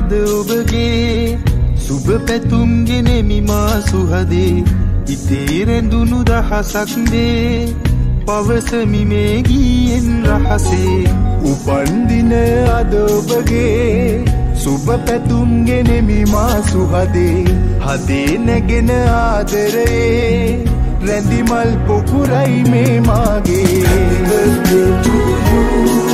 අද ඔබගේ සුබ පැතුම් ගෙනෙමි මා සුහදේ ඉතේ රැඳුණු දහසක් දේ පවසමි මේ ගීයෙන් රහසේ උපන්දින අද ඔබගේ සුබ පැතුම් ගෙනෙමි මා සුහදේ හදේ නැගෙන ආදරේ රැඳි මල් පොකුරයි මේ මාගේ Happy birthday to you